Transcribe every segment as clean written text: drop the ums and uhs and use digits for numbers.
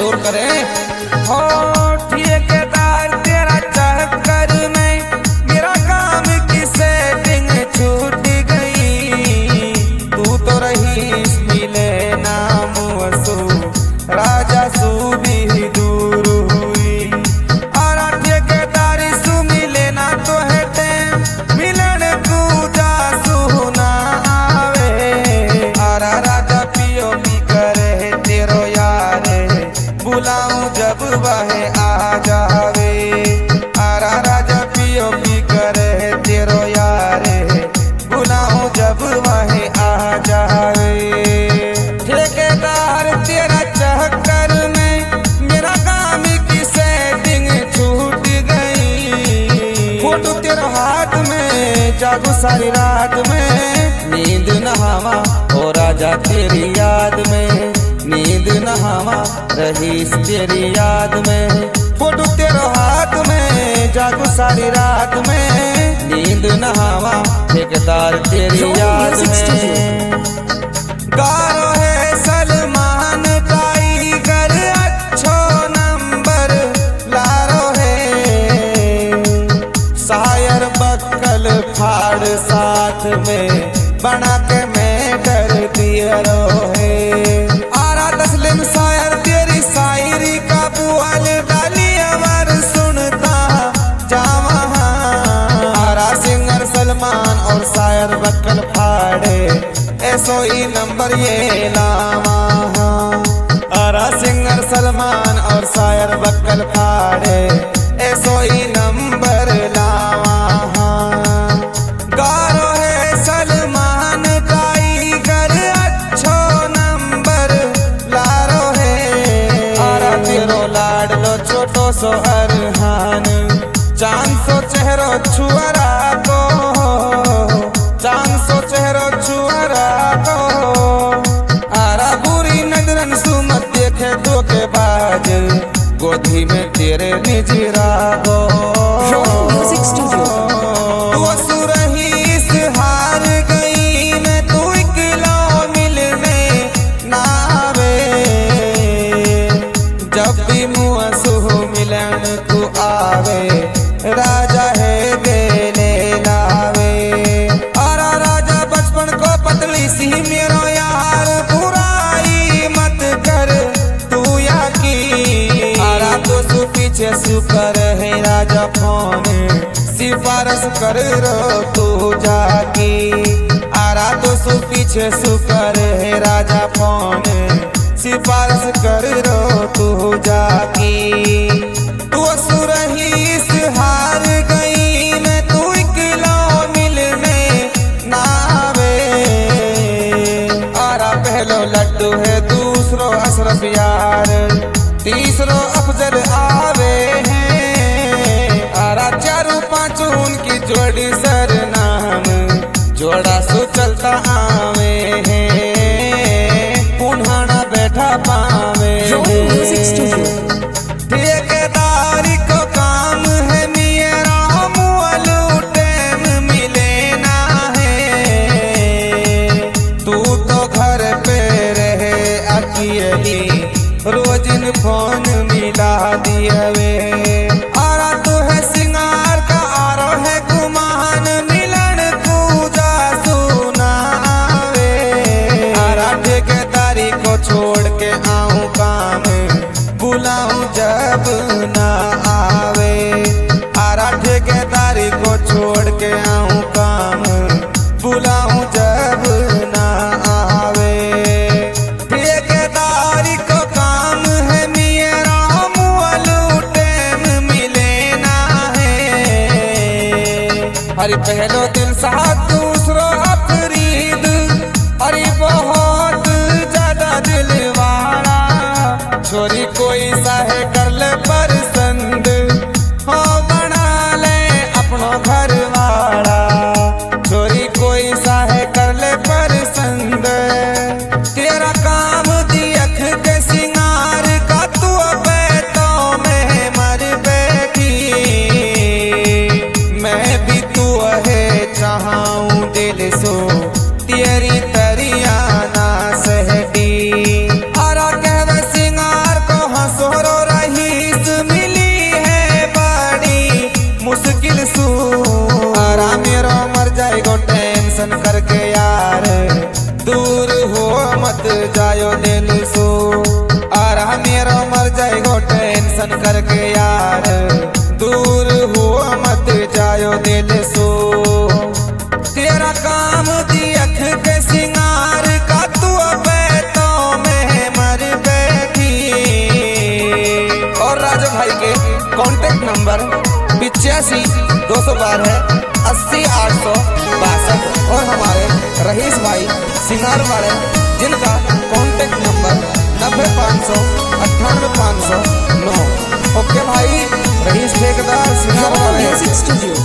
जरूर करें। हो ठेकेदार तेरा चक्कर में मेरा काम की सेटिंग छूट गई। तू तो रही मिले नाम वसु राजा सु भी दूर हुई। और ठेकेदारी सु मिले ना तो है टेम मिलन तू जा सुना आवे। आरा राजा पियो भी करे तेरो यार बुलाऊं जब वह आ जावे। आरा राजा पियो भी करे तेरो यार बुलाऊं जब वह आ जावे। ठेकेदार तेरा चक्कर में मेरा काम की सेटिंग छूट गई। फोटो तेरा हाथ में जागू सारी रात में नींद नहावा ओ राजा तेरी याद में। नींद नहावा रहीस तेरी याद में। फोटो तेरा हाथ में जागू सारी रात में नींद नहावा ठेकेदार तेरी याद में। गारो है सलमान टाइगर अच्छो नंबर लारो है। शायर बक्कल फाड़ साथ में बना के मैं डर दिया है। आरा तस्लीम शायर तेरी शायरी का बुआल डाली अमर सुनता जावा। आरा सिंगर सलमान और शायर बक्कल फाड़े ऐसोई नंबर ये लावा। आरा सिंगर सलमान और शायर बक्कल फाड़े ऐसोई नंबर लावा। गारो है सलमान टाइगर अच्छो नंबर लारो है। आरा तेरो लाडलो छोटो सो अरहान चांद सो चेहरो छुअरा को। चांद सो चेहरो छुअरा को। आरा बुरी नजरन सुमत देखे धोखेबाज गोदी में तेरे निजरा हो। म्यूजिक स्टूडियो तू सुरहीस हार गई मैं तू इकलो मिलने ना आवे। जब भी मुँह सुह मिलन तू आवे राजा है गेले लावे। और राजा बचपन को पतली सी मेरो यार बुराई मत कर तू या की। आरा तो सु पीछे सु कर है राजा फोन सिफारिश कर रो तू जाकी। आरा तो सु पीछे सु कर है राजा फोन सिफारिश कर रो तू जाकी। तू सुरहीस हार गई मैं तू इकलो मिलने ना आवे। आरा पहलो लड्डू है दूसरो अशरफ यार तीसरो अफजल आवे हैं। आरा चारू पांचू उनकी जोड़ी सरनाम जोड़ा सु चलता आवे हैं। पुनहाना बैठा पावे म्यूजिक स्टूडियो ठेकेदारी को काम है मेरा मुअलू टाइम मिले ना है। तू तो घर पे रहे अकेली रोजिन फोन मिला दियवे। आरा तू है सिंगार का आरो है गुमान मिलन तू जा सुना आवे। आरा ठेकेदारी को छोड़ के आऊं काम बुलाऊं जब ना आवे। आरा ठेकेदारी को छोड़ के आऊं काम बुलाऊं जब ना आवे। ठेकेदारी को काम है मेरा मुअलू टाइम मिले ना है। हरी पहलो दिल साथ दूसरो अफरीद अरे बहुत ज्यादा दिल वाला। छोरी कोई साहे कर ले पसंद हो बना ले अपनो घर वाला। छोरी कोई साहे कर ले पसंद तेरा काम दियख के सिंगार का तू बैतों में मर बैठी। मैं भी तू है चाहूं दिल सो तेरी तरिया ना सहटी। आरा कहवे सिंगार को हंसो टेंशन करके यार दूर हो मत जायो दिल सो। तेरा काम दी अख के सिंगार का तू बैतों में मर बैठी। और राजा भाई के कांटेक्ट नंबर 85-212 है 80-862। और हमारे रहीस भाई सिंगार वाले जिनका कांटेक्ट नंबर 90-500-98-509। ओके भाई, रहीस ठेकेदार सिंगार Raw वाले। Music Studio.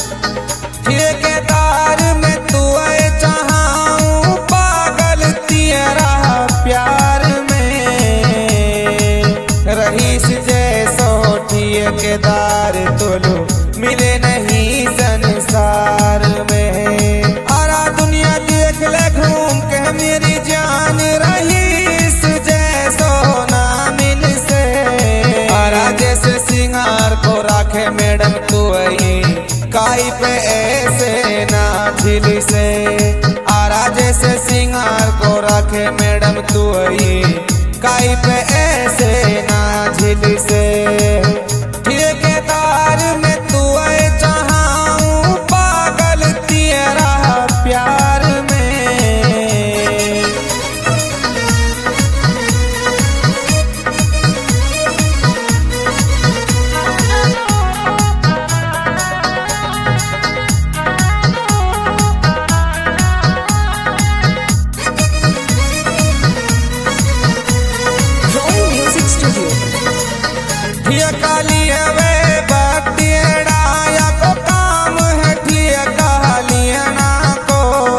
ठेकेदार में तू चाहूं पागल तेरा प्यार में। रहीस जैसो ठेकेदार तुलू मिले नहीं संसार में। आरा दुनिया देख ले घूम के मेरी जान, रहीस जैसो ना मिल से। आरा जैसे सिंगार को राखे मैडम तू काई पे ऐसे ना झिल से। आरा जैसे सिंगार को रखे मैडम तू काई पे ऐसे ना झिल से। ठेकेदार में तू चाहूं पागल तेरा प्यार में। Raw Music Studio. ठियका लिए वे बटेड़ा या को काम है ठियका लिए ना को।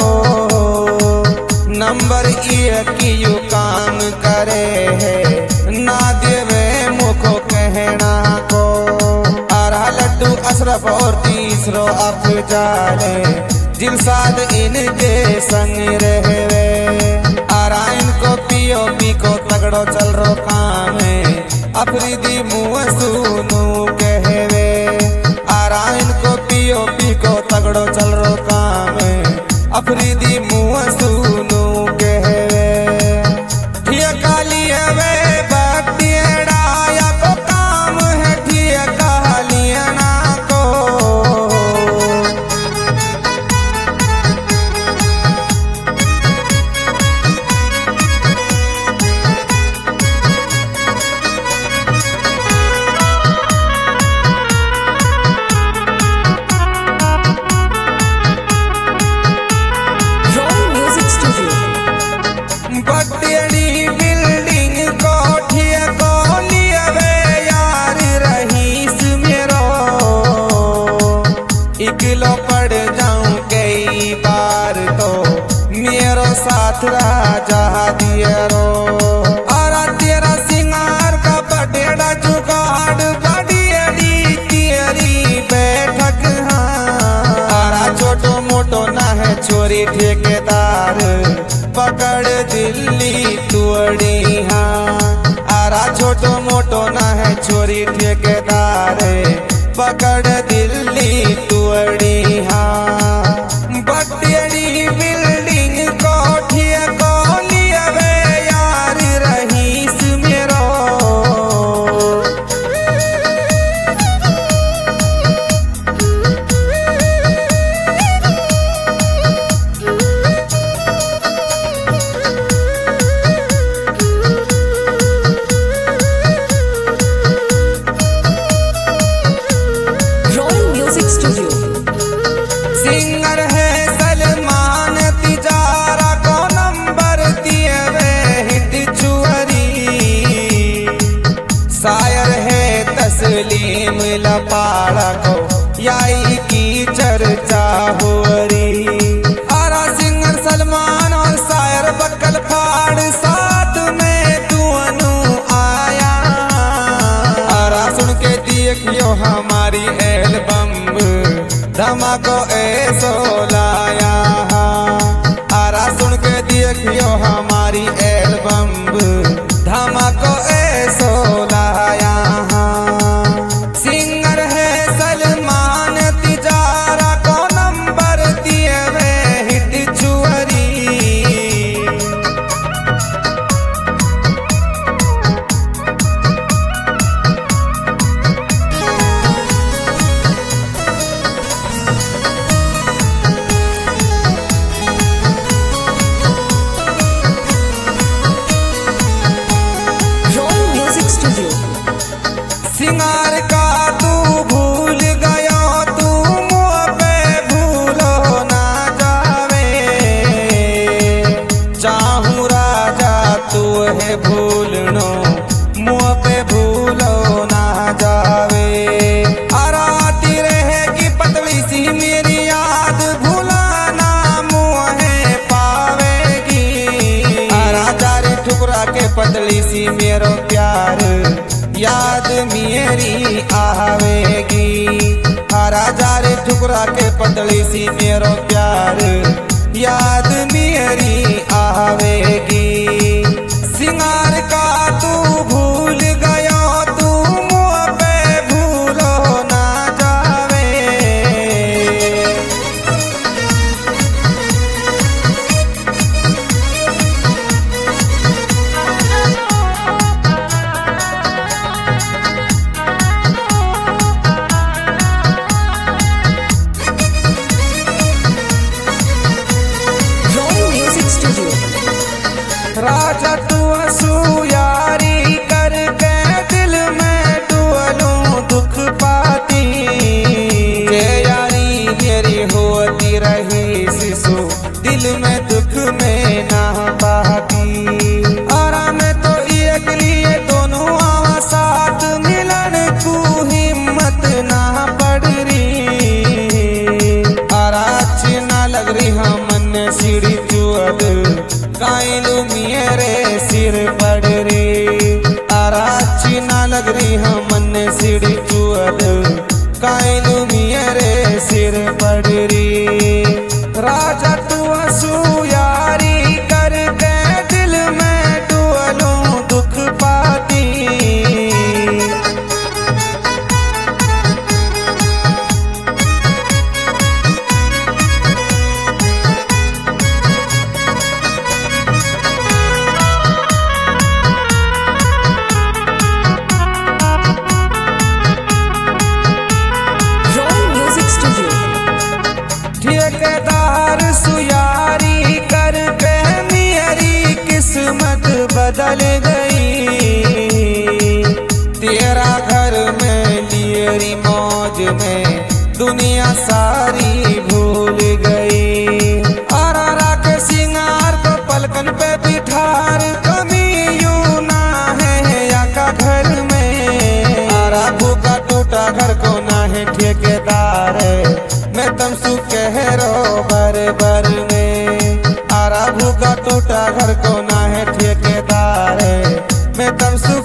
नंबर एक की यू काम करे है ना देवे मुखो कहना को। आरा लड्डू अशरफ और तीसरो अफजाले जिलसाद इनके संग रहवे। आरा इनको पियो पी को तगड़ो चल रो काम है अफरीदी मुँह सुनू कहवे। आरा इनको पियो पी को तगड़ो चल रो काम है अफरीदी मुँह सुनू कहवे। ठियका लिए वे बटेड़ा या को काम है ठियका लिए ना को। Raw Music Studio. बटेड़ी बिल्डिंग कोठिया को लियवे यार रहीस मेरो। इकलो पड़ जाऊं कई बार तो मेरो साथ राजा दियरो। आरा तेरा सिंगार का बटेड़ा जुगाड़ बड़ियड़ी तेरी बैठक। हाँ आरा छोटो मोटो ना है छोरी ठेकेदार पकड़ दिल्ली तुअड़ी। हाँ आरा छोटो मोटो ना है छोरी ठेकेदार पकड़ दिल्ली तुअड़ी। हाँ बटेड़ी बिल्डिंग कोठिया को लियवे यार रहीस मेरो। Raw Music Studio. सिंगर है सलमान तिजारा को नंबर दिए वे हिट चुअरी। शायर है तस्लीम लपाड़ा को याई की चर्चा हुअरी। आरा सिंगर सलमान और शायर बक्कल फाड़ साथ में दुअनु आया। आरा सुन के देखियो हमारी एल्बम धमाको ऐसो लाया। आरा सुन के देखियो हमारी एल्बम धमाको ऐसो लाया। सिंगर है सलमान तिजारा को नंबर दिए वे हिट चुअरी। आवेगी। राजा रे ठुकरा के पतली सी मेरो प्यार याद मेरी आवेगी। सिंगार का तू भूल गयो तू मुँह पे भूलो ना जावे। Royal Music Studio. राजा तू हंसू यारी करके दिल में डुअलूं दुख पाती। ये यारी मेरी होती रही शिशु दिल में दुख में ना पाती। और मैं तो एक लिए दोनों आवा साथ मिलन को हिम्मत ना पड़ रही। और अच्छी ना लग रही हम मन सीढ़ी चुअद काइलू मेरे सिर पड़ रे। आराची ना लग रही हम मन सीढ़ी चुअद काइलू मेरे सिर पड़ रे। राजा तू हंसू यारी करके दिल में डुअलूं दुख पाती। Royal Music Studio. ठेकेदार सुयारी करके मेरी किस्मत बदल गई। तेरा घर में लियरी मौज में दुनिया सारी भूल गई। और के सिंगार को पलकन पे बिठार कमी यूं ना है या का घर में। और भूखा टूटा घर को ना है ठेकेदार मैं तुम सुख कह रो बर बर में। आरा भूखा टूटा घर को ना है ठेकेदार मैं तुम सुख